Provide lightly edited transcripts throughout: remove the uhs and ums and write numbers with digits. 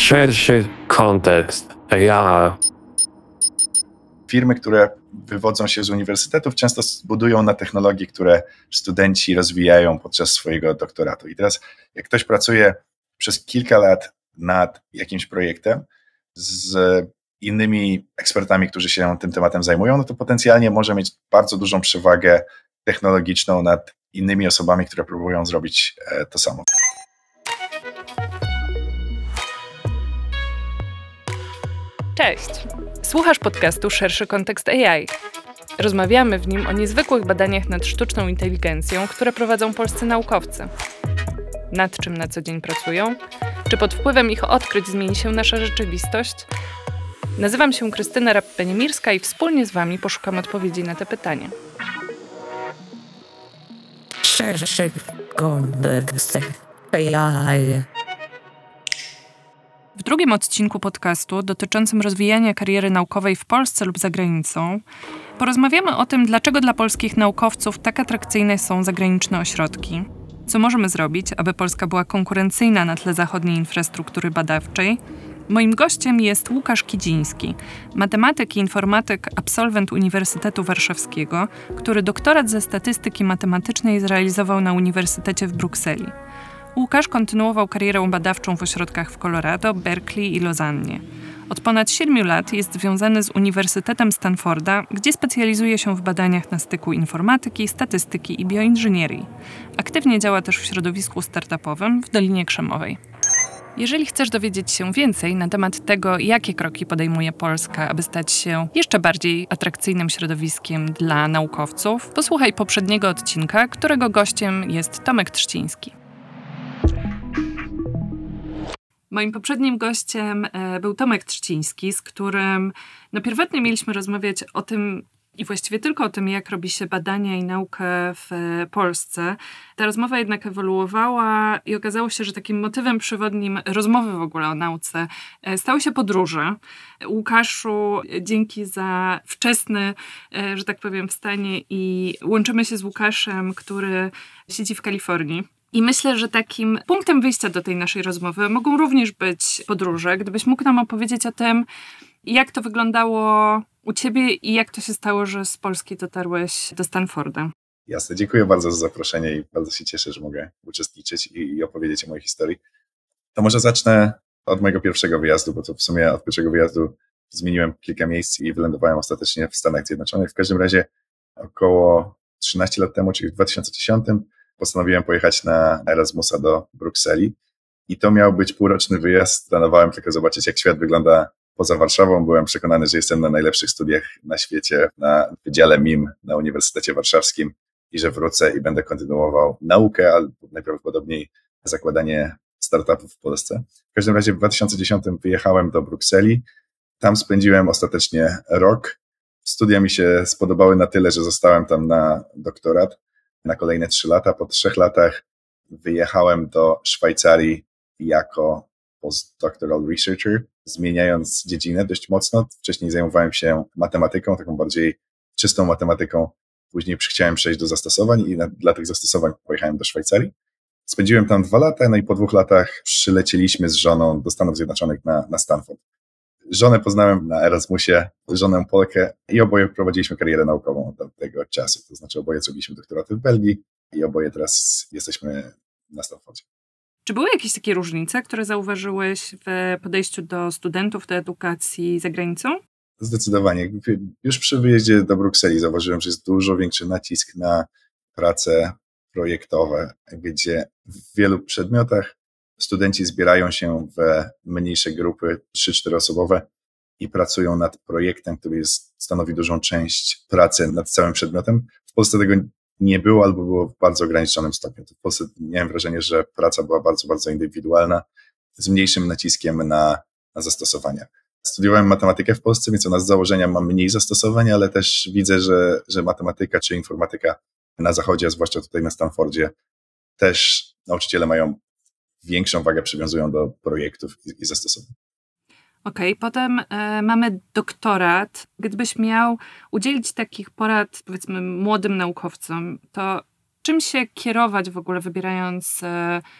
Szerszy kontekst AI. Firmy, które wywodzą się z uniwersytetów, często budują na technologii, które studenci rozwijają podczas swojego doktoratu. I teraz, jak ktoś pracuje przez kilka lat nad jakimś projektem z innymi ekspertami, którzy się tym tematem zajmują, no to potencjalnie może mieć bardzo dużą przewagę technologiczną nad innymi osobami, które próbują zrobić to samo. Cześć! Słuchasz podcastu Szerszy kontekst AI. Rozmawiamy w nim o niezwykłych badaniach nad sztuczną inteligencją, które prowadzą polscy naukowcy. Nad czym na co dzień pracują? Czy pod wpływem ich odkryć zmieni się nasza rzeczywistość? Nazywam się Krystyna Rapp-Beniemirska i wspólnie z Wami poszukam odpowiedzi na te pytania. Szerszy kontekst AI. W drugim odcinku podcastu dotyczącym rozwijania kariery naukowej w Polsce lub za granicą porozmawiamy o tym, dlaczego dla polskich naukowców tak atrakcyjne są zagraniczne ośrodki, co możemy zrobić, aby Polska była konkurencyjna na tle zachodniej infrastruktury badawczej. Moim gościem jest Łukasz Kidziński, matematyk i informatyk, absolwent Uniwersytetu Warszawskiego, który doktorat ze statystyki matematycznej zrealizował na Uniwersytecie w Brukseli. Łukasz kontynuował karierę badawczą w ośrodkach w Colorado, Berkeley i Lozannie. Od ponad 7 lat jest związany z Uniwersytetem Stanforda, gdzie specjalizuje się w badaniach na styku informatyki, statystyki i bioinżynierii. Aktywnie działa też w środowisku startupowym w Dolinie Krzemowej. Jeżeli chcesz dowiedzieć się więcej na temat tego, jakie kroki podejmuje Polska, aby stać się jeszcze bardziej atrakcyjnym środowiskiem dla naukowców, posłuchaj poprzedniego odcinka, którego gościem jest Tomek Trzciński. Moim poprzednim gościem był Tomek Trzciński, z którym pierwotnie mieliśmy rozmawiać o tym, i właściwie tylko o tym, jak robi się badania i naukę w Polsce. Ta rozmowa jednak ewoluowała i okazało się, że takim motywem przewodnim rozmowy w ogóle o nauce stały się podróże. Łukaszu, dzięki za wczesny, że tak powiem, wstanie i łączymy się z Łukaszem, który siedzi w Kalifornii. I myślę, że takim punktem wyjścia do tej naszej rozmowy mogą również być podróże. Gdybyś mógł nam opowiedzieć o tym, jak to wyglądało u ciebie i jak to się stało, że z Polski dotarłeś do Stanforda. Jasne, dziękuję bardzo za zaproszenie i bardzo się cieszę, że mogę uczestniczyć i opowiedzieć o mojej historii. To może zacznę od mojego pierwszego wyjazdu, bo to w sumie od pierwszego wyjazdu zmieniłem kilka miejsc i wylądowałem ostatecznie w Stanach Zjednoczonych. W każdym razie około 13 lat temu, czyli w 2010, postanowiłem pojechać na Erasmusa do Brukseli i to miał być półroczny wyjazd. Planowałem tylko zobaczyć, jak świat wygląda poza Warszawą. Byłem przekonany, że jestem na najlepszych studiach na świecie, na Wydziale MIM na Uniwersytecie Warszawskim i że wrócę i będę kontynuował naukę, albo najprawdopodobniej zakładanie startupów w Polsce. W każdym razie w 2010 wyjechałem do Brukseli. Tam spędziłem ostatecznie rok. Studia mi się spodobały na tyle, że zostałem tam na doktorat na kolejne 3 lata. Po 3 latach wyjechałem do Szwajcarii jako postdoctoral researcher, zmieniając dziedzinę dość mocno. Wcześniej zajmowałem się matematyką, taką bardziej czystą matematyką. Później chciałem przejść do zastosowań i dla tych zastosowań pojechałem do Szwajcarii. Spędziłem tam 2 lata, no i po 2 latach przylecieliśmy z żoną do Stanów Zjednoczonych na Stanford. Żonę poznałem na Erasmusie, żonę Polkę i oboje prowadziliśmy karierę naukową od tego czasu. To znaczy oboje zrobiliśmy doktoraty w Belgii i oboje teraz jesteśmy na Stanfordzie. Czy były jakieś takie różnice, które zauważyłeś w podejściu do studentów do edukacji za granicą? Zdecydowanie. Już przy wyjeździe do Brukseli zauważyłem, że jest dużo większy nacisk na prace projektowe, gdzie w wielu przedmiotach studenci zbierają się w mniejsze grupy, 3-4 osobowe i pracują nad projektem, który stanowi dużą część pracy nad całym przedmiotem. W Polsce tego nie było albo było w bardzo ograniczonym stopniu. W Polsce miałem wrażenie, że praca była bardzo, bardzo indywidualna, z mniejszym naciskiem na zastosowania. Studiowałem matematykę w Polsce, więc ona z założenia ma mniej zastosowań, ale też widzę, że matematyka czy informatyka na zachodzie, a zwłaszcza tutaj na Stanfordzie, też nauczyciele mają większą wagę, przywiązują do projektów i zastosowań. Okej, potem mamy doktorat. Gdybyś miał udzielić takich porad, powiedzmy, młodym naukowcom, to czym się kierować w ogóle, wybierając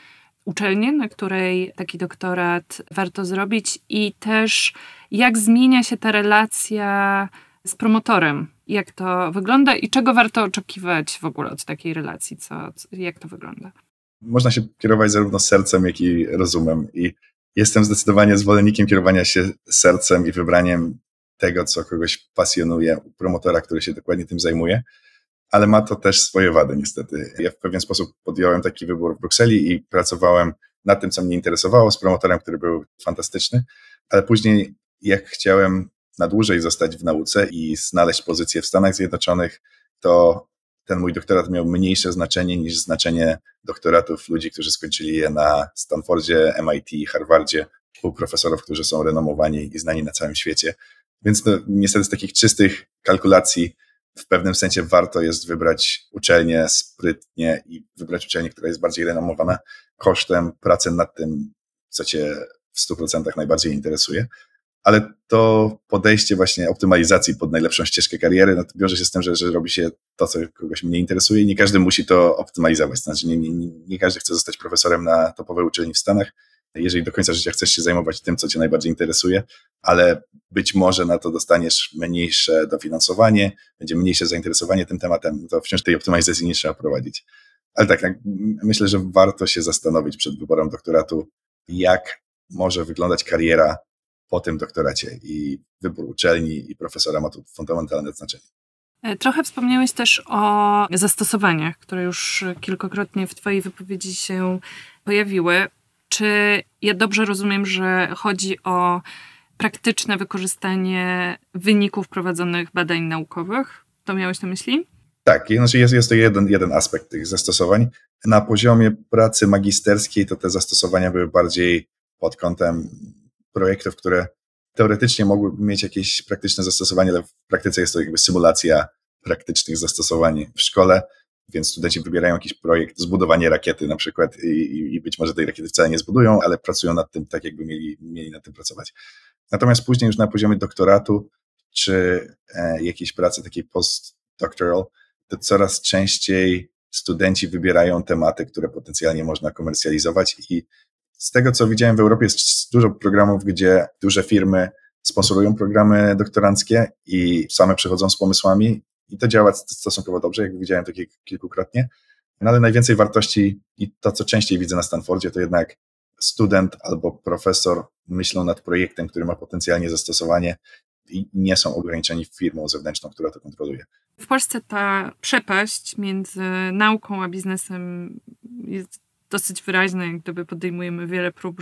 uczelnię, na której taki doktorat warto zrobić i też jak zmienia się ta relacja z promotorem. Jak to wygląda i czego warto oczekiwać w ogóle od takiej relacji? Jak to wygląda? Można się kierować zarówno sercem, jak i rozumem. I jestem zdecydowanie zwolennikiem kierowania się sercem i wybraniem tego, co kogoś pasjonuje, u promotora, który się dokładnie tym zajmuje, ale ma to też swoje wady niestety. Ja w pewien sposób podjąłem taki wybór w Brukseli i pracowałem nad tym, co mnie interesowało, z promotorem, który był fantastyczny, ale później jak chciałem na dłużej zostać w nauce i znaleźć pozycję w Stanach Zjednoczonych, to ten mój doktorat miał mniejsze znaczenie niż znaczenie doktoratów ludzi, którzy skończyli je na Stanfordzie, MIT, Harvardzie, u profesorów, którzy są renomowani i znani na całym świecie. Więc niestety z takich czystych kalkulacji w pewnym sensie warto jest wybrać uczelnię sprytnie i wybrać uczelnię, która jest bardziej renomowana kosztem pracy nad tym, co cię w 100% najbardziej interesuje. Ale to podejście właśnie optymalizacji pod najlepszą ścieżkę kariery, no to wiąże się z tym, że robi się to, co kogoś mnie interesuje i nie każdy musi to optymalizować. Znaczy nie każdy chce zostać profesorem na topowej uczelni w Stanach, jeżeli do końca życia chcesz się zajmować tym, co cię najbardziej interesuje, ale być może na to dostaniesz mniejsze dofinansowanie, będzie mniejsze zainteresowanie tym tematem, to wciąż tej optymalizacji nie trzeba prowadzić. Ale tak, myślę, że warto się zastanowić przed wyborem doktoratu, jak może wyglądać kariera po tym doktoracie i wybór uczelni i profesora ma tu fundamentalne znaczenie. Trochę wspomniałeś też o zastosowaniach, które już kilkakrotnie w twojej wypowiedzi się pojawiły. Czy ja dobrze rozumiem, że chodzi o praktyczne wykorzystanie wyników prowadzonych badań naukowych? To miałeś na myśli? Tak, znaczy jest to jeden aspekt tych zastosowań. Na poziomie pracy magisterskiej to te zastosowania były bardziej pod kątem projektów, które teoretycznie mogłyby mieć jakieś praktyczne zastosowanie, ale w praktyce jest to jakby symulacja praktycznych zastosowań w szkole, więc studenci wybierają jakiś projekt, zbudowanie rakiety na przykład i być może tej rakiety wcale nie zbudują, ale pracują nad tym tak, jakby mieli nad tym pracować. Natomiast później już na poziomie doktoratu czy jakiejś pracy takiej postdoctoral, to coraz częściej studenci wybierają tematy, które potencjalnie można komercjalizować i z tego, co widziałem w Europie, jest dużo programów, gdzie duże firmy sponsorują programy doktoranckie i same przychodzą z pomysłami i to działa stosunkowo dobrze, jak widziałem to kilkukrotnie. No ale najwięcej wartości i to, co częściej widzę na Stanfordzie, to jednak student albo profesor myślą nad projektem, który ma potencjalnie zastosowanie i nie są ograniczeni firmą zewnętrzną, która to kontroluje. W Polsce ta przepaść między nauką a biznesem jest dosyć wyraźna, jak gdyby podejmujemy wiele prób,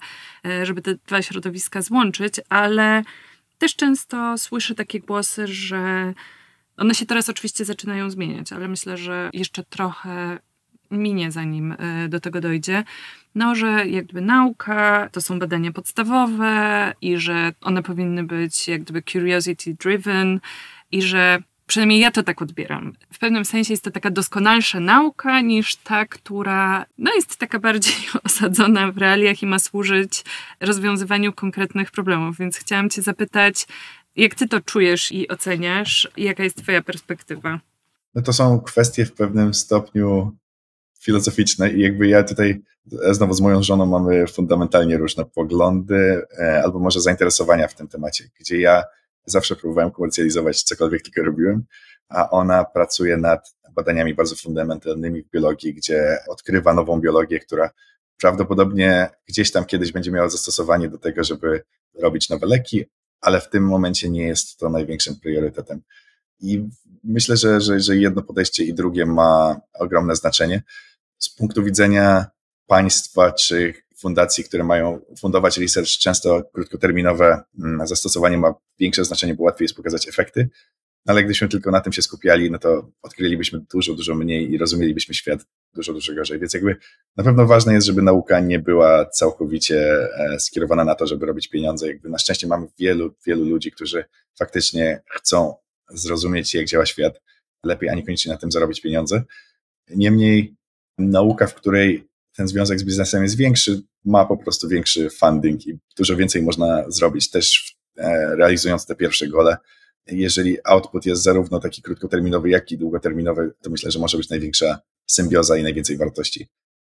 żeby te dwa środowiska złączyć, ale też często słyszę takie głosy, że one się teraz oczywiście zaczynają zmieniać, ale myślę, że jeszcze trochę minie, zanim do tego dojdzie. No, że jak gdyby nauka to są badania podstawowe i że one powinny być jak gdyby curiosity driven i że przynajmniej ja to tak odbieram. W pewnym sensie jest to taka doskonalsza nauka niż ta, która jest taka bardziej osadzona w realiach i ma służyć rozwiązywaniu konkretnych problemów. Więc chciałam cię zapytać, jak ty to czujesz i oceniasz i jaka jest twoja perspektywa? No to są kwestie w pewnym stopniu filozoficzne i jakby ja tutaj znowu z moją żoną mamy fundamentalnie różne poglądy albo może zainteresowania w tym temacie, gdzie ja zawsze próbowałem komercjalizować cokolwiek tylko robiłem, a ona pracuje nad badaniami bardzo fundamentalnymi w biologii, gdzie odkrywa nową biologię, która prawdopodobnie gdzieś tam kiedyś będzie miała zastosowanie do tego, żeby robić nowe leki, ale w tym momencie nie jest to największym priorytetem. I myślę, że jedno podejście i drugie ma ogromne znaczenie. Z punktu widzenia państwa czy fundacji, które mają fundować research, często krótkoterminowe zastosowanie ma większe znaczenie, bo łatwiej jest pokazać efekty, ale gdybyśmy tylko na tym się skupiali, no to odkrylibyśmy dużo mniej i rozumielibyśmy świat dużo gorzej. Więc jakby na pewno ważne jest, żeby nauka nie była całkowicie skierowana na to, żeby robić pieniądze. Jakby na szczęście mamy wielu ludzi, którzy faktycznie chcą zrozumieć, jak działa świat lepiej, a niekoniecznie na tym zarobić pieniądze. Niemniej nauka, w której ten związek z biznesem jest większy, ma po prostu większy funding i dużo więcej można zrobić też realizując te pierwsze gole. Jeżeli output jest zarówno taki krótkoterminowy, jak i długoterminowy, to myślę, że może być największa symbioza i najwięcej wartości.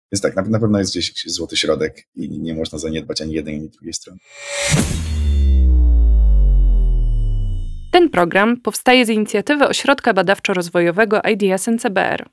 Więc tak, na pewno jest gdzieś złoty środek i nie można zaniedbać ani jednej, ani drugiej strony. Ten program powstaje z inicjatywy Ośrodka Badawczo-Rozwojowego IDS NCBR.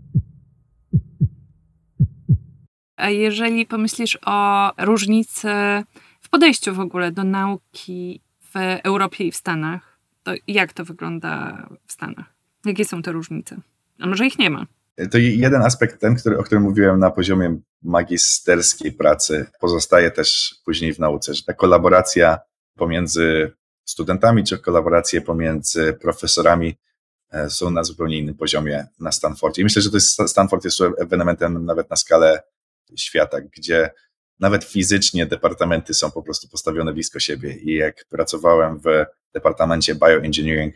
A jeżeli pomyślisz o różnicy w podejściu w ogóle do nauki w Europie i w Stanach, to jak to wygląda w Stanach? Jakie są te różnice? A może ich nie ma? To jeden aspekt, o którym mówiłem na poziomie magisterskiej pracy, pozostaje też później w nauce, że ta kolaboracja pomiędzy studentami czy kolaboracje pomiędzy profesorami są na zupełnie innym poziomie na Stanfordzie. I myślę, że Stanford jest ewenementem nawet na skalę świata, gdzie nawet fizycznie departamenty są po prostu postawione blisko siebie. I jak pracowałem w departamencie bioengineering,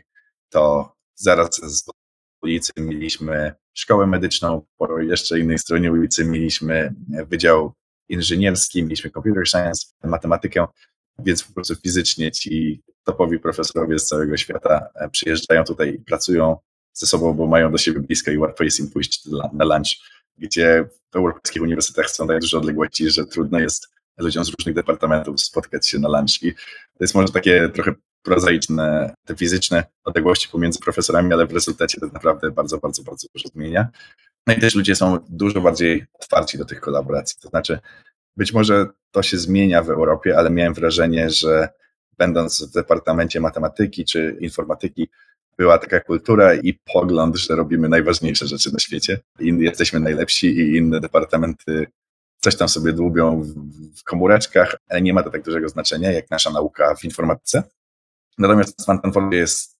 to zaraz z ulicy mieliśmy szkołę medyczną, po jeszcze innej stronie ulicy mieliśmy wydział inżynierski, mieliśmy computer science, matematykę, więc po prostu fizycznie ci topowi profesorowie z całego świata przyjeżdżają tutaj i pracują ze sobą, bo mają do siebie blisko i łatwo jest im pójść na lunch, gdzie w europejskich uniwersytetach są tak duże odległości, że trudno jest ludziom z różnych departamentów spotkać się na lunch. I to jest może takie trochę prozaiczne, te fizyczne odległości pomiędzy profesorami, ale w rezultacie to naprawdę bardzo, bardzo, bardzo dużo zmienia. No i też ludzie są dużo bardziej otwarci do tych kolaboracji. To znaczy, być może to się zmienia w Europie, ale miałem wrażenie, że będąc w departamencie matematyki czy informatyki, była taka kultura i pogląd, że robimy najważniejsze rzeczy na świecie. Jesteśmy najlepsi i inne departamenty coś tam sobie dłubią w komóreczkach, ale nie ma to tak dużego znaczenia jak nasza nauka w informatyce. Natomiast w Stanfordzie jest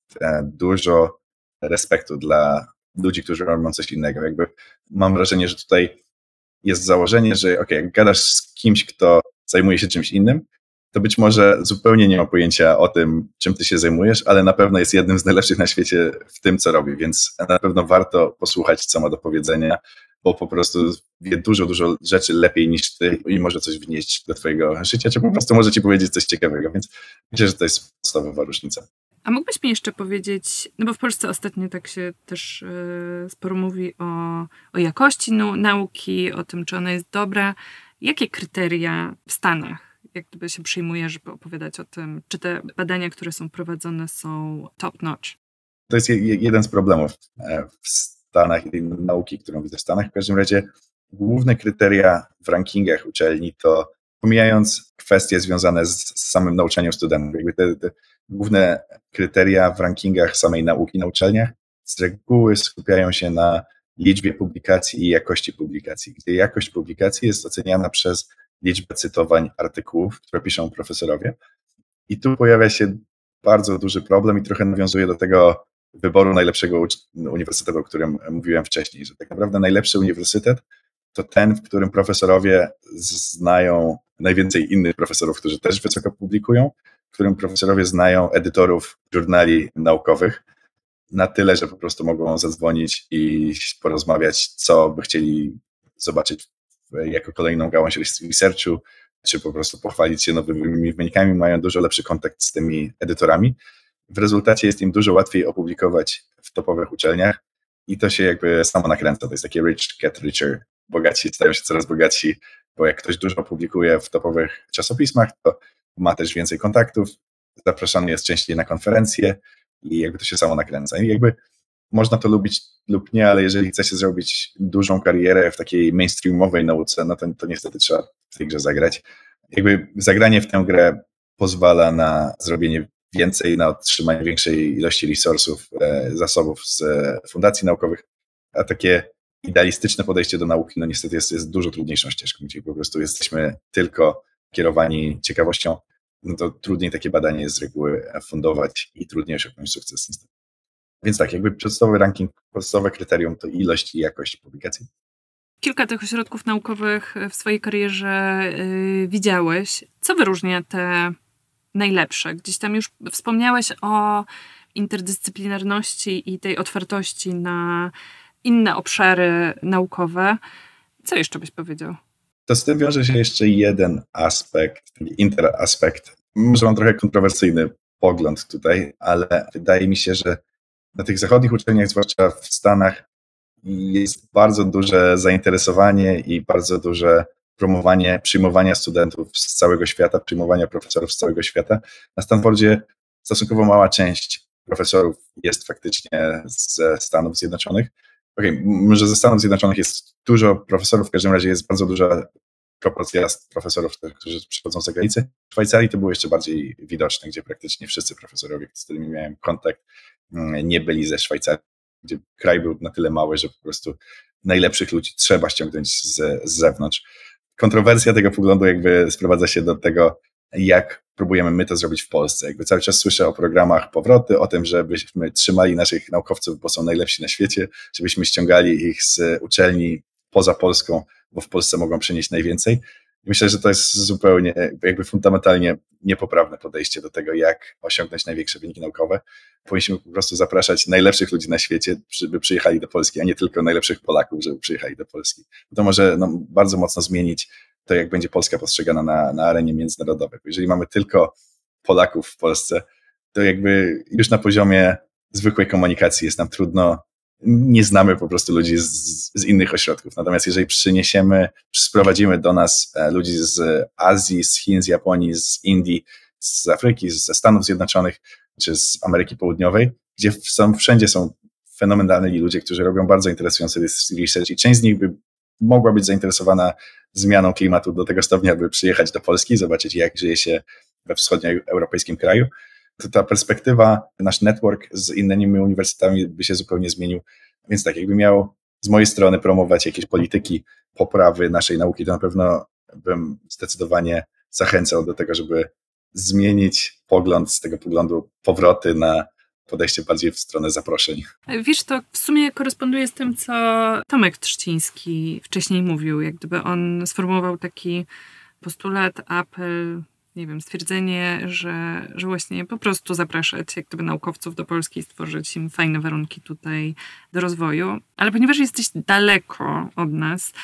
dużo respektu dla ludzi, którzy robią coś innego. Jakby mam wrażenie, że tutaj jest założenie, że jak gadasz z kimś, kto zajmuje się czymś innym, to być może zupełnie nie ma pojęcia o tym, czym ty się zajmujesz, ale na pewno jest jednym z najlepszych na świecie w tym, co robi, więc na pewno warto posłuchać, co ma do powiedzenia, bo po prostu wie dużo, dużo rzeczy lepiej niż ty i może coś wnieść do twojego życia, czy po prostu może ci powiedzieć coś ciekawego, więc myślę, że to jest podstawowa różnica. A mógłbyś mi jeszcze powiedzieć, no bo w Polsce ostatnio tak się też sporo mówi o jakości nauki, o tym, czy ona jest dobra. Jakie kryteria w Stanach, jak gdyby się przyjmuje, żeby opowiadać o tym, czy te badania, które są prowadzone, są top notch? To jest jeden z problemów w Stanach i tej nauki, którą widzę w Stanach. W każdym razie główne kryteria w rankingach uczelni to, pomijając kwestie związane z samym nauczaniem studentów, jakby te główne kryteria w rankingach samej nauki na uczelniach z reguły skupiają się na liczbie publikacji i jakości publikacji, gdzie jakość publikacji jest oceniana przez liczbę cytowań artykułów, które piszą profesorowie. I tu pojawia się bardzo duży problem i trochę nawiązuje do tego wyboru najlepszego uniwersytetu, o którym mówiłem wcześniej, że tak naprawdę najlepszy uniwersytet to ten, w którym profesorowie znają najwięcej innych profesorów, którzy też wysoko publikują, w którym profesorowie znają edytorów żurnali naukowych na tyle, że po prostu mogą zadzwonić i porozmawiać, co by chcieli zobaczyć jako kolejną gałąź researchu, czy po prostu pochwalić się nowymi wynikami, mają dużo lepszy kontakt z tymi edytorami. W rezultacie jest im dużo łatwiej opublikować w topowych uczelniach i to się jakby samo nakręca. To jest takie rich get richer. Bogaci stają się coraz bogatsi, bo jak ktoś dużo publikuje w topowych czasopismach, to ma też więcej kontaktów, zapraszany jest częściej na konferencje i jakby to się samo nakręca. I jakby można to lubić lub nie, ale jeżeli chce się zrobić dużą karierę w takiej mainstreamowej nauce, no to niestety trzeba w tej grze zagrać. Jakby zagranie w tę grę pozwala na zrobienie więcej, na otrzymanie większej ilości resursów, zasobów z fundacji naukowych, a takie idealistyczne podejście do nauki, no niestety jest dużo trudniejszą ścieżką, gdzie po prostu jesteśmy tylko kierowani ciekawością, no to trudniej takie badanie jest z reguły fundować i trudniej osiągnąć sukces niestety. Więc tak, jakby podstawowy ranking, podstawowe kryterium to ilość i jakość publikacji. Kilka tych ośrodków naukowych w swojej karierze widziałeś. Co wyróżnia te najlepsze? Gdzieś tam już wspomniałeś o interdyscyplinarności i tej otwartości na inne obszary naukowe. Co jeszcze byś powiedział? To z tym wiąże się jeszcze jeden aspekt, taki interaspekt. Może mam trochę kontrowersyjny pogląd tutaj, ale wydaje mi się, że na tych zachodnich uczelniach, zwłaszcza w Stanach, jest bardzo duże zainteresowanie i bardzo duże promowanie, przyjmowania studentów z całego świata, przyjmowania profesorów z całego świata. Na Stanfordzie stosunkowo mała część profesorów jest faktycznie ze Stanów Zjednoczonych. Może ze Stanów Zjednoczonych jest dużo profesorów, w każdym razie jest bardzo duża proporcja profesorów, którzy przychodzą z zagranicy. W Szwajcarii to było jeszcze bardziej widoczne, gdzie praktycznie wszyscy profesorowie, z którymi miałem kontakt, nie byli ze Szwajcarii, gdzie kraj był na tyle mały, że po prostu najlepszych ludzi trzeba ściągnąć z zewnątrz. Kontrowersja tego poglądu jakby sprowadza się do tego, jak próbujemy my to zrobić w Polsce. Jakby cały czas słyszę o programach powroty, o tym, żebyśmy trzymali naszych naukowców, bo są najlepsi na świecie, żebyśmy ściągali ich z uczelni poza Polską, bo w Polsce mogą przynieść najwięcej. Myślę, że to jest zupełnie jakby fundamentalnie niepoprawne podejście do tego, jak osiągnąć największe wyniki naukowe. Powinniśmy po prostu zapraszać najlepszych ludzi na świecie, żeby przyjechali do Polski, a nie tylko najlepszych Polaków, żeby przyjechali do Polski. To może bardzo mocno zmienić to, jak będzie Polska postrzegana na arenie międzynarodowej. Jeżeli mamy tylko Polaków w Polsce, to jakby już na poziomie zwykłej komunikacji jest nam trudno, nie znamy po prostu ludzi z innych ośrodków. Natomiast jeżeli sprowadzimy do nas ludzi z Azji, z Chin, z Japonii, z Indii, z Afryki, ze Stanów Zjednoczonych czy z Ameryki Południowej, gdzie wszędzie są fenomenalni ludzie, którzy robią bardzo interesujący research i część z nich by mogła być zainteresowana zmianą klimatu do tego stopnia, by przyjechać do Polski, zobaczyć, jak żyje się we wschodnioeuropejskim kraju, to ta perspektywa, nasz network z innymi uniwersytetami by się zupełnie zmienił. Więc tak, jakby miał z mojej strony promować jakieś polityki poprawy naszej nauki, to na pewno bym zdecydowanie zachęcał do tego, żeby zmienić pogląd z tego poglądu powroty na podejście bardziej w stronę zaproszeń. Wiesz, to w sumie koresponduje z tym, co Tomek Trzciński wcześniej mówił, jak gdyby on sformułował taki postulat, apel, nie wiem, stwierdzenie, że właśnie po prostu zapraszać jak gdyby naukowców do Polski i stworzyć im fajne warunki tutaj do rozwoju. Ale ponieważ jesteś daleko od nas,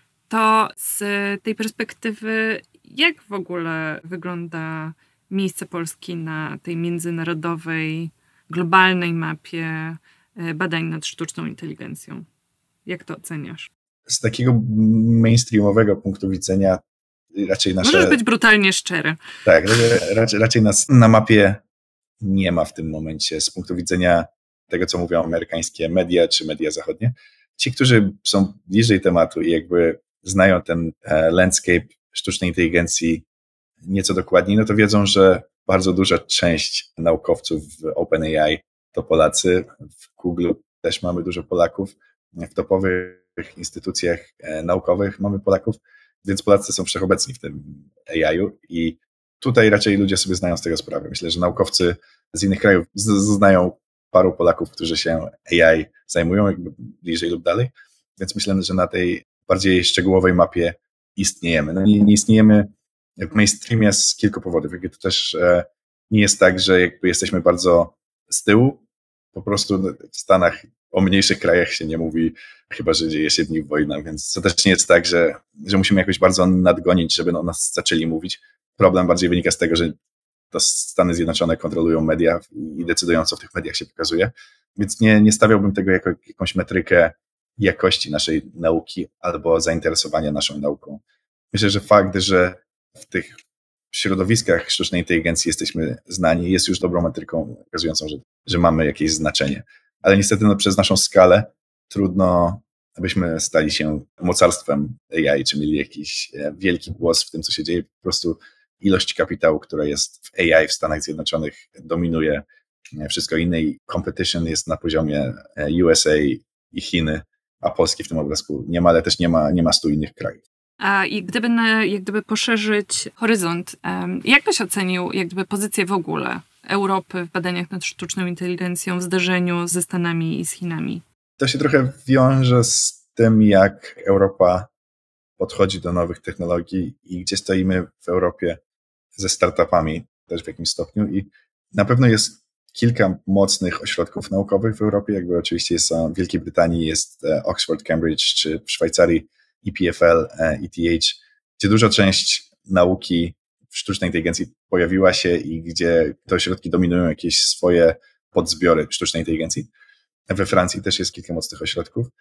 to z tej perspektywy jak w ogóle wygląda miejsce Polski na tej międzynarodowej, globalnej mapie badań nad sztuczną inteligencją? Jak to oceniasz? Z takiego mainstreamowego punktu widzenia raczej nasze... Możesz być brutalnie szczery. Tak, raczej nas na mapie nie ma w tym momencie z punktu widzenia tego, co mówią amerykańskie media czy media zachodnie. Ci, którzy są bliżej tematu i jakby znają ten landscape sztucznej inteligencji nieco dokładniej, no to wiedzą, że bardzo duża część naukowców w OpenAI to Polacy. W Google też mamy dużo Polaków. W topowych instytucjach naukowych mamy Polaków, więc Polacy są wszechobecni w tym AI-u i tutaj raczej ludzie sobie zdają z tego sprawę. Myślę, że naukowcy z innych krajów znają paru Polaków, którzy się AI zajmują, jakby bliżej lub dalej, więc myślę, że na tej bardziej szczegółowej mapie istniejemy. No nie istniejemy w mainstreamie z kilku powodów. Jakby to też nie jest tak, że jakby jesteśmy bardzo z tyłu, po prostu w Stanach o mniejszych krajach się nie mówi, chyba że dzieje się w nich wojna, więc to też nie jest tak, że musimy jakoś bardzo nadgonić, żeby o nas zaczęli mówić. Problem bardziej wynika z tego, że to Stany Zjednoczone kontrolują media i decydują, co w tych mediach się pokazuje, więc nie stawiałbym tego jako jakąś metrykę jakości naszej nauki albo zainteresowania naszą nauką. Myślę, że fakt, że w tych środowiskach sztucznej inteligencji jesteśmy znani, jest już dobrą metryką pokazującą, że mamy jakieś znaczenie. Ale niestety przez naszą skalę trudno, abyśmy stali się mocarstwem AI, czy mieli jakiś wielki głos w tym, co się dzieje. Po prostu ilość kapitału, która jest w AI w Stanach Zjednoczonych, dominuje wszystko inne i competition jest na poziomie USA i Chiny, a Polski w tym obrazku nie ma, ale też nie ma 100 innych krajów. A jak gdyby poszerzyć horyzont, jak byś ocenił jak gdyby pozycję w ogóle Europy w badaniach nad sztuczną inteligencją w zderzeniu ze Stanami i z Chinami? To się trochę wiąże z tym, jak Europa podchodzi do nowych technologii i gdzie stoimy w Europie ze startupami też w jakimś stopniu i na pewno jest kilka mocnych ośrodków naukowych w Europie, jakby oczywiście jest w Wielkiej Brytanii, jest Oxford, Cambridge, czy w Szwajcarii EPFL, ETH, gdzie duża część nauki w sztucznej inteligencji pojawiła się i gdzie te ośrodki dominują jakieś swoje podzbiory sztucznej inteligencji. We Francji też jest kilka mocnych ośrodków.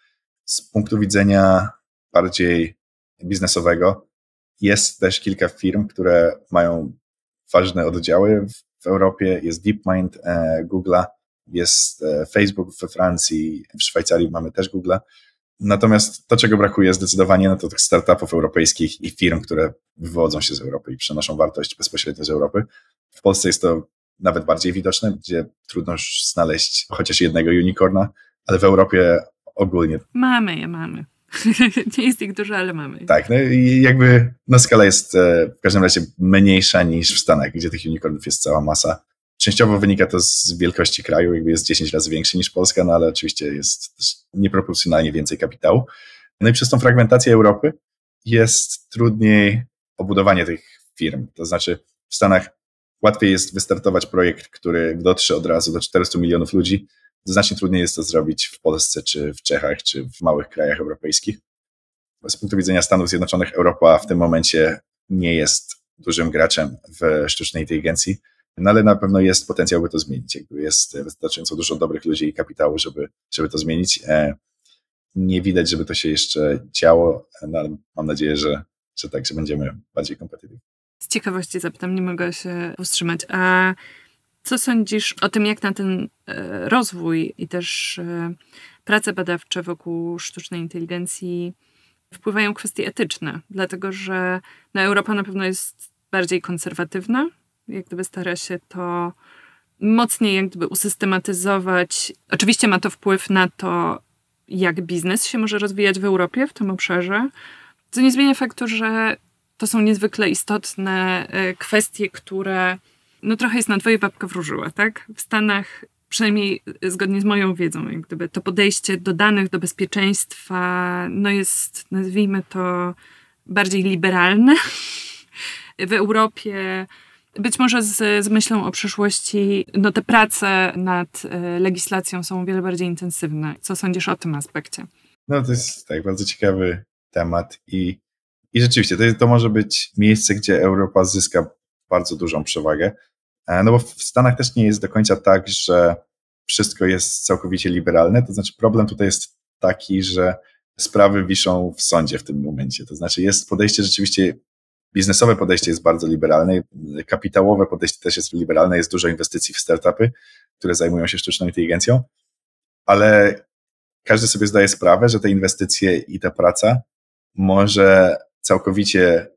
z punktu widzenia bardziej biznesowego jest też kilka firm, które mają ważne oddziały w Europie. Jest DeepMind Google'a, jest Facebook we Francji, w Szwajcarii mamy też Google'a. Natomiast to, czego brakuje zdecydowanie, no to tych startupów europejskich i firm, które wywodzą się z Europy i przenoszą wartość bezpośrednio z Europy. W Polsce jest to nawet bardziej widoczne, gdzie trudno już znaleźć chociaż jednego unicorna, ale w Europie ogólnie. Mamy. Nie jest ich dużo, ale mamy. Tak, no i jakby skala jest w każdym razie mniejsza niż w Stanach, gdzie tych unicornów jest cała masa. Częściowo wynika to z wielkości kraju, jakby jest 10 razy większy niż Polska, no ale oczywiście jest też nieproporcjonalnie więcej kapitału. No i przez tą fragmentację Europy jest trudniej o budowanie tych firm. To znaczy w Stanach łatwiej jest wystartować projekt, który dotrze od razu do 400 milionów ludzi. Znacznie trudniej jest to zrobić w Polsce, czy w Czechach, czy w małych krajach europejskich. Z punktu widzenia Stanów Zjednoczonych Europa w tym momencie nie jest dużym graczem w sztucznej inteligencji, no ale na pewno jest potencjał, by to zmienić. Jakby jest wystarczająco dużo dobrych ludzi i kapitału, żeby to zmienić. Nie widać, żeby to się jeszcze działo, no ale mam nadzieję, że tak, że będziemy bardziej kompetywni. Z ciekawości zapytam, nie mogę się powstrzymać. A co sądzisz o tym, jak na ten rozwój i też prace badawcze wokół sztucznej inteligencji wpływają kwestie etyczne? Dlatego, że Europa na pewno jest bardziej konserwatywna, jak gdyby stara się to mocniej jak gdyby usystematyzować. Oczywiście ma to wpływ na to, jak biznes się może rozwijać w Europie w tym obszarze, co nie zmienia faktu, że to są niezwykle istotne kwestie, które trochę jest na dwoje babka wróżyła, tak? W Stanach, przynajmniej zgodnie z moją wiedzą, jak gdyby to podejście do danych, do bezpieczeństwa, jest, nazwijmy to, bardziej liberalne. W Europie być może z myślą o przyszłości, te prace nad legislacją są o wiele bardziej intensywne. Co sądzisz o tym aspekcie? To jest tak bardzo ciekawy temat i rzeczywiście to może być miejsce, gdzie Europa zyska bardzo dużą przewagę, bo w Stanach też nie jest do końca tak, że wszystko jest całkowicie liberalne, to znaczy problem tutaj jest taki, że sprawy wiszą w sądzie w tym momencie, to znaczy jest podejście rzeczywiście, biznesowe podejście jest bardzo liberalne, kapitałowe podejście też jest liberalne, jest dużo inwestycji w startupy, które zajmują się sztuczną inteligencją, ale każdy sobie zdaje sprawę, że te inwestycje i ta praca może całkowicie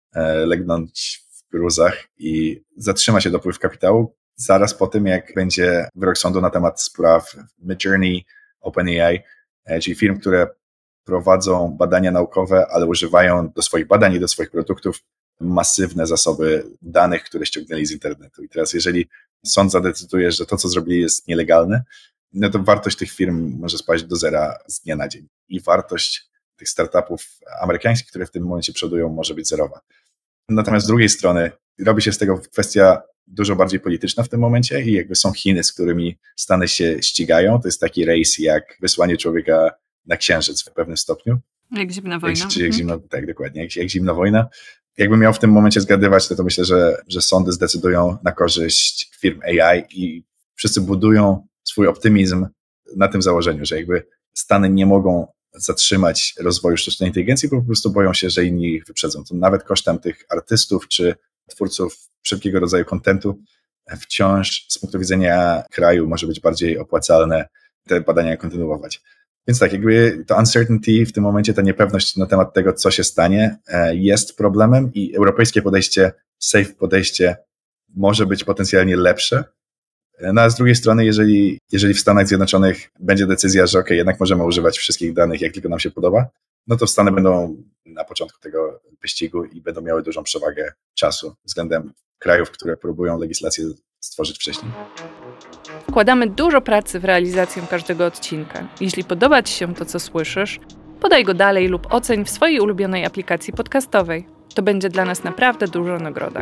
legnąć w gruzach i zatrzyma się dopływ kapitału zaraz po tym, jak będzie wyrok sądu na temat spraw Midjourney, OpenAI, czyli firm, które prowadzą badania naukowe, ale używają do swoich badań i do swoich produktów masywne zasoby danych, które ściągnęli z internetu. I teraz jeżeli sąd zadecyduje, że to, co zrobili, jest nielegalne, to wartość tych firm może spaść do zera z dnia na dzień. I wartość tych startupów amerykańskich, które w tym momencie przodują, może być zerowa. Natomiast z drugiej strony robi się z tego kwestia dużo bardziej polityczna w tym momencie i jakby są Chiny, z którymi Stany się ścigają. To jest taki rejs jak wysłanie człowieka na Księżyc w pewnym stopniu. Jak zimna wojna. Tak, dokładnie, jak zimna wojna. Jakbym miał w tym momencie zgadywać, to myślę, że sądy zdecydują na korzyść firm AI i wszyscy budują swój optymizm na tym założeniu, że jakby Stany nie mogą zatrzymać rozwoju sztucznej inteligencji, bo po prostu boją się, że inni ich wyprzedzą. To nawet kosztem tych artystów czy twórców wszelkiego rodzaju kontentu wciąż z punktu widzenia kraju może być bardziej opłacalne te badania kontynuować. Więc tak, jakby to uncertainty w tym momencie, ta niepewność na temat tego, co się stanie, jest problemem i europejskie podejście, safe podejście może być potencjalnie lepsze. No a z drugiej strony, jeżeli w Stanach Zjednoczonych będzie decyzja, że jednak możemy używać wszystkich danych, jak tylko nam się podoba, no to Stany będą na początku tego wyścigu i będą miały dużą przewagę czasu względem krajów, które próbują legislację stworzyć wcześniej. Wkładamy dużo pracy w realizację każdego odcinka. Jeśli podoba Ci się to, co słyszysz, podaj go dalej lub oceń w swojej ulubionej aplikacji podcastowej. To będzie dla nas naprawdę duża nagroda.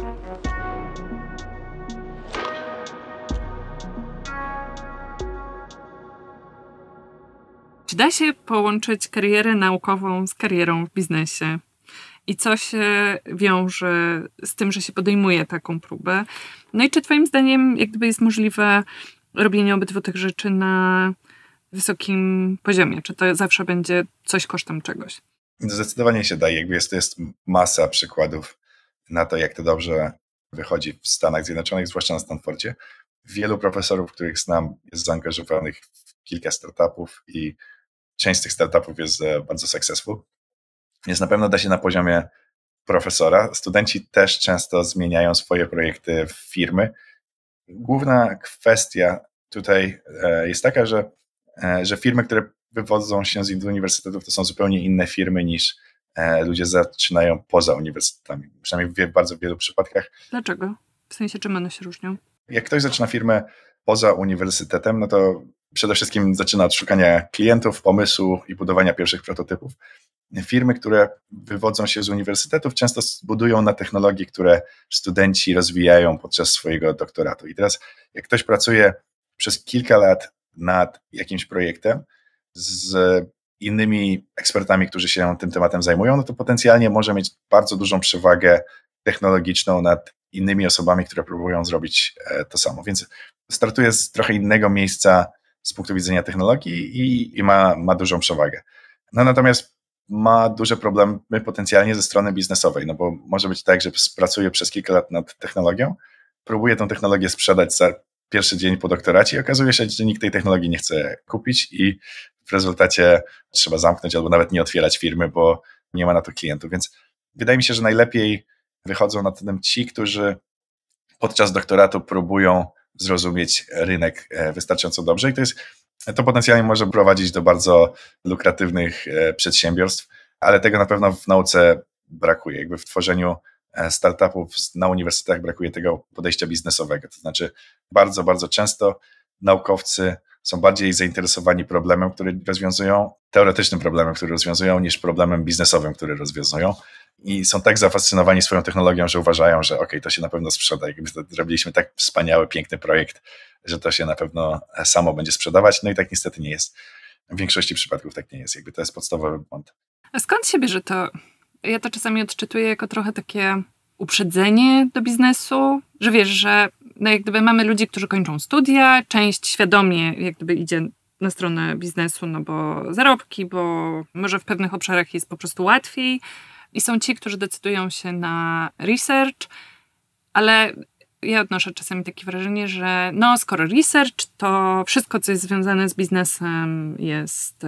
Czy da się połączyć karierę naukową z karierą w biznesie? I co się wiąże z tym, że się podejmuje taką próbę? No i czy Twoim zdaniem jak gdyby jest możliwe robienie obydwu tych rzeczy na wysokim poziomie? Czy to zawsze będzie coś kosztem czegoś? Zdecydowanie się daje. Jakby jest masa przykładów na to, jak to dobrze wychodzi w Stanach Zjednoczonych, zwłaszcza na Stanfordzie. Wielu profesorów, których znam, jest zaangażowanych w kilka startupów i część z tych startupów jest bardzo successful. Więc na pewno da się na poziomie profesora. Studenci też często zmieniają swoje projekty w firmy. Główna kwestia tutaj jest taka, że firmy, które wywodzą się z uniwersytetów, to są zupełnie inne firmy niż ludzie zaczynają poza uniwersytetami. Przynajmniej w bardzo wielu przypadkach. Dlaczego? W sensie, czym one się różnią? Jak ktoś zaczyna firmę poza uniwersytetem, no to przede wszystkim zaczyna od szukania klientów, pomysłu i budowania pierwszych prototypów. Firmy, które wywodzą się z uniwersytetów, często budują na technologii, które studenci rozwijają podczas swojego doktoratu. I teraz, jak ktoś pracuje przez kilka lat nad jakimś projektem z innymi ekspertami, którzy się tym tematem zajmują, no to potencjalnie może mieć bardzo dużą przewagę technologiczną nad innymi osobami, które próbują zrobić to samo. Więc startuje z trochę innego miejsca z punktu widzenia technologii i ma dużą przewagę. No natomiast ma duże problemy potencjalnie ze strony biznesowej, no bo może być tak, że pracuje przez kilka lat nad technologią, próbuje tę technologię sprzedać za pierwszy dzień po doktoracie i okazuje się, że nikt tej technologii nie chce kupić i w rezultacie trzeba zamknąć albo nawet nie otwierać firmy, bo nie ma na to klientów. Więc wydaje mi się, że najlepiej wychodzą na tym ci, którzy podczas doktoratu próbują zrozumieć rynek wystarczająco dobrze i to potencjalnie może prowadzić do bardzo lukratywnych przedsiębiorstw, ale tego na pewno w nauce brakuje. Jakby w tworzeniu startupów na uniwersytetach brakuje tego podejścia biznesowego. To znaczy bardzo, bardzo często naukowcy są bardziej zainteresowani problemem, który rozwiązują, teoretycznym problemem, który rozwiązują, niż problemem biznesowym, który rozwiązują. I są tak zafascynowani swoją technologią, że uważają, że to się na pewno sprzeda. Jakby zrobiliśmy tak wspaniały, piękny projekt, że to się na pewno samo będzie sprzedawać. No i tak niestety nie jest. W większości przypadków tak nie jest. Jakby to jest podstawowy błąd. A skąd się bierze to? Ja to czasami odczytuję jako trochę takie uprzedzenie do biznesu, że wiesz, że jak gdyby mamy ludzi, którzy kończą studia, część świadomie jak gdyby idzie na stronę biznesu, no bo zarobki, bo może w pewnych obszarach jest po prostu łatwiej i są ci, którzy decydują się na research, ale ja odnoszę czasami takie wrażenie, że skoro research, to wszystko, co jest związane z biznesem jest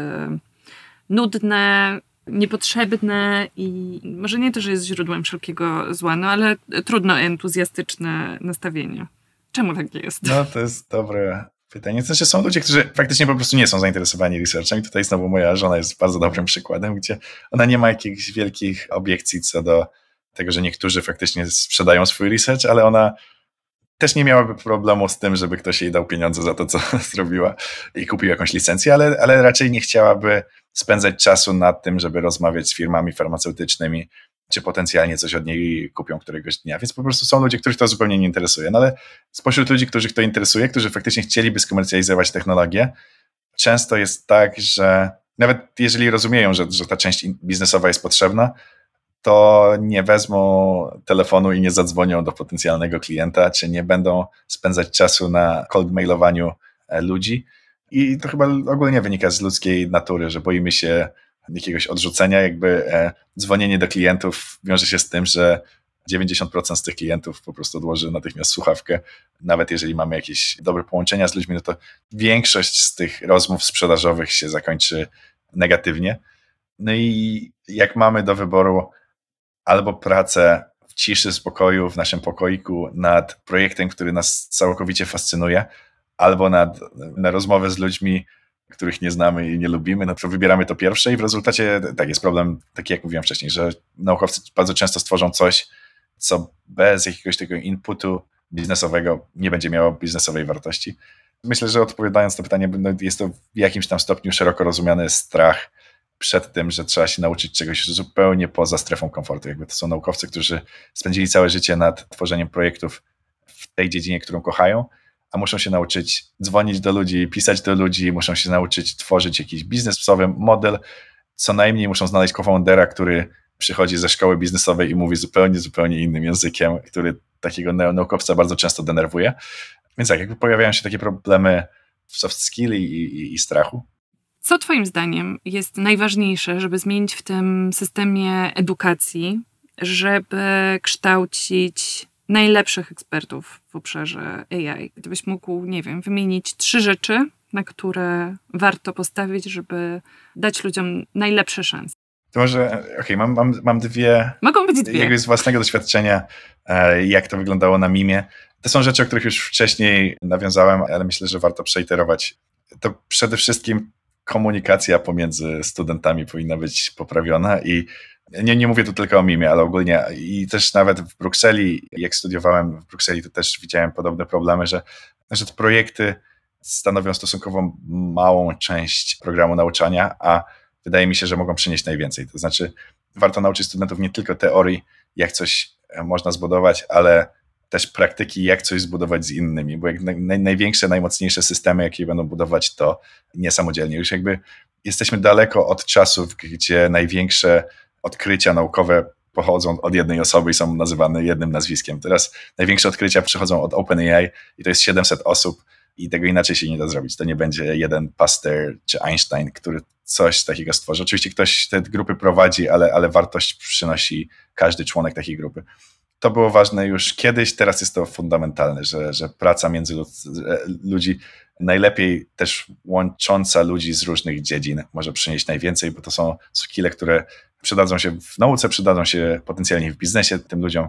nudne, niepotrzebne i może nie to, że jest źródłem wszelkiego zła, ale trudno entuzjastyczne nastawienie. Czemu tak jest? No to jest dobre pytanie. Znaczy są ludzie, którzy faktycznie po prostu nie są zainteresowani researchem i tutaj znowu moja żona jest bardzo dobrym przykładem, gdzie ona nie ma jakichś wielkich obiekcji co do tego, że niektórzy faktycznie sprzedają swój research, ale ona też nie miałaby problemu z tym, żeby ktoś jej dał pieniądze za to, co zrobiła i kupił jakąś licencję, ale raczej nie chciałaby spędzać czasu nad tym, żeby rozmawiać z firmami farmaceutycznymi, czy potencjalnie coś od niej kupią któregoś dnia. Więc po prostu są ludzie, których to zupełnie nie interesuje. No ale spośród ludzi, których to interesuje, którzy faktycznie chcieliby skomercjalizować technologię, często jest tak, że nawet jeżeli rozumieją, że ta część biznesowa jest potrzebna, to nie wezmą telefonu i nie zadzwonią do potencjalnego klienta, czy nie będą spędzać czasu na cold mailowaniu ludzi. I to chyba ogólnie wynika z ludzkiej natury, że boimy się jakiegoś odrzucenia. Jakby dzwonienie do klientów wiąże się z tym, że 90% z tych klientów po prostu odłoży natychmiast słuchawkę. Nawet jeżeli mamy jakieś dobre połączenia z ludźmi, no to większość z tych rozmów sprzedażowych się zakończy negatywnie. No i jak mamy do wyboru albo pracę w ciszy, spokoju, w naszym pokoiku nad projektem, który nas całkowicie fascynuje, albo na rozmowę z ludźmi, których nie znamy i nie lubimy, no to wybieramy to pierwsze i w rezultacie tak jest problem, taki jak mówiłem wcześniej, że naukowcy bardzo często stworzą coś, co bez jakiegoś tego inputu biznesowego nie będzie miało biznesowej wartości. Myślę, że odpowiadając na pytanie, jest to w jakimś tam stopniu szeroko rozumiany strach przed tym, że trzeba się nauczyć czegoś zupełnie poza strefą komfortu. Jakby to są naukowcy, którzy spędzili całe życie nad tworzeniem projektów w tej dziedzinie, którą kochają, a muszą się nauczyć dzwonić do ludzi, pisać do ludzi, muszą się nauczyć tworzyć jakiś biznesowy model, co najmniej muszą znaleźć co-foundera, który przychodzi ze szkoły biznesowej i mówi zupełnie innym językiem, który takiego naukowca bardzo często denerwuje. Więc tak, jakby pojawiają się takie problemy w soft skill i strachu. Co twoim zdaniem jest najważniejsze, żeby zmienić w tym systemie edukacji, żeby kształcić najlepszych ekspertów w obszarze AI? Gdybyś mógł, nie wiem, wymienić 3 rzeczy, na które warto postawić, żeby dać ludziom najlepsze szanse. To może, mam dwie, Mogą być 2. jakby z własnego doświadczenia, jak to wyglądało na Mimie. To są rzeczy, o których już wcześniej nawiązałem, ale myślę, że warto przeiterować. To przede wszystkim komunikacja pomiędzy studentami powinna być poprawiona i nie mówię tu tylko o Mimie, ale ogólnie i też nawet w Brukseli, jak studiowałem w Brukseli, to też widziałem podobne problemy, że te projekty stanowią stosunkowo małą część programu nauczania, a wydaje mi się, że mogą przynieść najwięcej. To znaczy warto nauczyć studentów nie tylko teorii, jak coś można zbudować, ale też praktyki, jak coś zbudować z innymi, bo jak największe, najmocniejsze systemy, jakie będą budować, to niesamodzielnie. Już jakby jesteśmy daleko od czasów, gdzie największe odkrycia naukowe pochodzą od jednej osoby i są nazywane jednym nazwiskiem. Teraz największe odkrycia przychodzą od OpenAI i to jest 700 osób i tego inaczej się nie da zrobić. To nie będzie jeden Pasteur czy Einstein, który coś takiego stworzy. Oczywiście ktoś te grupy prowadzi, ale wartość przynosi każdy członek takiej grupy. To było ważne już kiedyś, teraz jest to fundamentalne, że praca między ludzi, najlepiej też łącząca ludzi z różnych dziedzin może przynieść najwięcej, bo to są skille, które przydadzą się w nauce, przydadzą się potencjalnie w biznesie tym ludziom.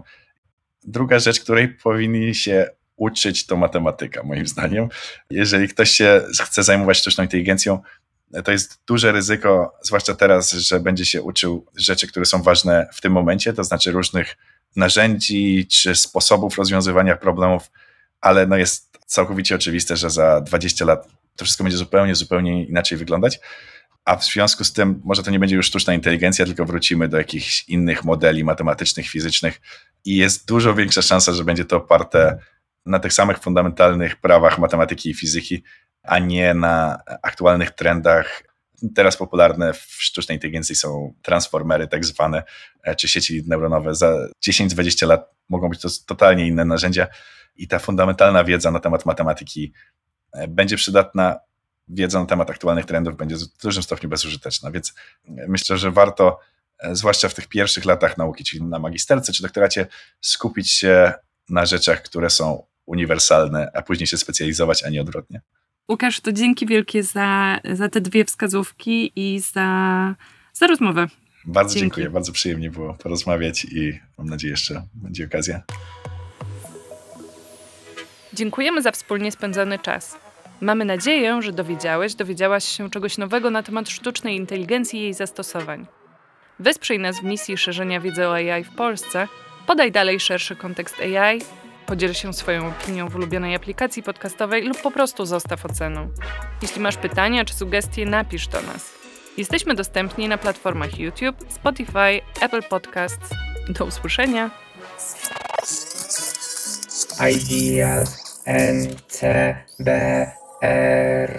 Druga rzecz, której powinni się uczyć, to matematyka, moim zdaniem. Jeżeli ktoś się chce zajmować sztuczną inteligencją, to jest duże ryzyko, zwłaszcza teraz, że będzie się uczył rzeczy, które są ważne w tym momencie, to znaczy różnych narzędzi czy sposobów rozwiązywania problemów, ale no jest całkowicie oczywiste, że za 20 lat to wszystko będzie zupełnie inaczej wyglądać, a w związku z tym może to nie będzie już sztuczna inteligencja, tylko wrócimy do jakichś innych modeli matematycznych, fizycznych i jest dużo większa szansa, że będzie to oparte na tych samych fundamentalnych prawach matematyki i fizyki, a nie na aktualnych trendach. Teraz popularne w sztucznej inteligencji są transformery tak zwane, czy sieci neuronowe. Za 10-20 lat mogą być to totalnie inne narzędzia i ta fundamentalna wiedza na temat matematyki będzie przydatna. Wiedza na temat aktualnych trendów będzie w dużym stopniu bezużyteczna, więc myślę, że warto, zwłaszcza w tych pierwszych latach nauki, czyli na magisterce czy doktoracie, skupić się na rzeczach, które są uniwersalne, a później się specjalizować, a nie odwrotnie. Łukasz, to dzięki wielkie za te 2 wskazówki i za rozmowę. Bardzo dziękuję, bardzo przyjemnie było porozmawiać i mam nadzieję, jeszcze będzie okazja. Dziękujemy za wspólnie spędzony czas. Mamy nadzieję, że dowiedziałaś się czegoś nowego na temat sztucznej inteligencji i jej zastosowań. Wesprzyj nas w misji szerzenia wiedzy o AI w Polsce, podaj dalej szerszy kontekst AI, podziel się swoją opinią w ulubionej aplikacji podcastowej lub po prostu zostaw ocenę. Jeśli masz pytania czy sugestie, napisz do nas. Jesteśmy dostępni na platformach YouTube, Spotify, Apple Podcasts. Do usłyszenia! Ideas NTBR